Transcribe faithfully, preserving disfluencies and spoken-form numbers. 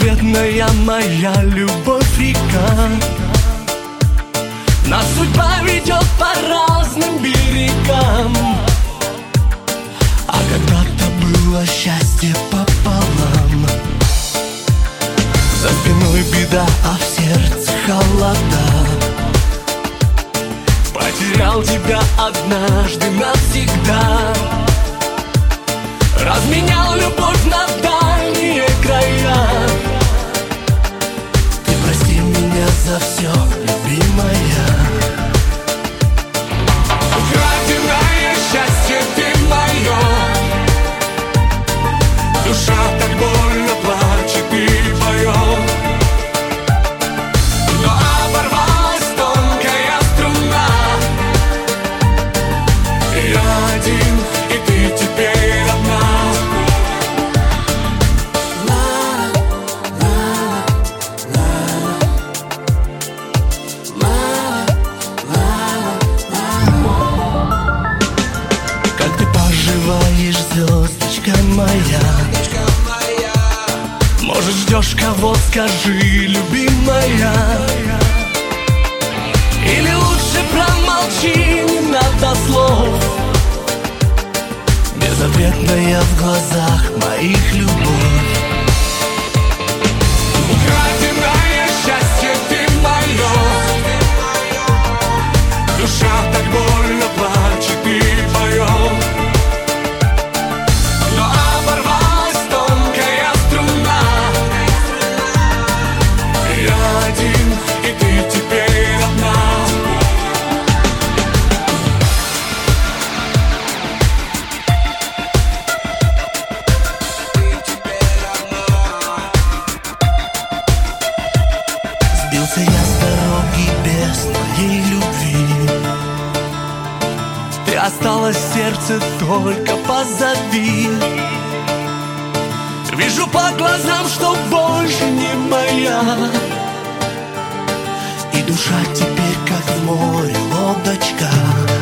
Безответная моя любовь река, нас судьба ведет по разным берегам. А когда-то было счастье пополам. За спиной беда, а в сердце холода. Потерял тебя однажды навсегда. Разменял любовь на дальние края. Ты прости меня за все, любимая. Украденное счастье ты мое. Душа так больно плачет и поет. Но оборвалась тонкая струна. Я один, и ты теперь одна. Как ты поживаешь, звездочка моя? Может, ждешь кого, скажи, любимая. Или лучше промолчи, не надо слов. Безответная в глазах моих любовь. Украденное счастье ты мое. Душа так больно плачет и поет. Но оборвалась тонкая струна. Я один, и ты теперь одна. Сбился я с дороги без твоей любви. Ты осталась в сердце, только позови. Вижу по глазам, что больше не моя. И душа теперь как в море лодочка.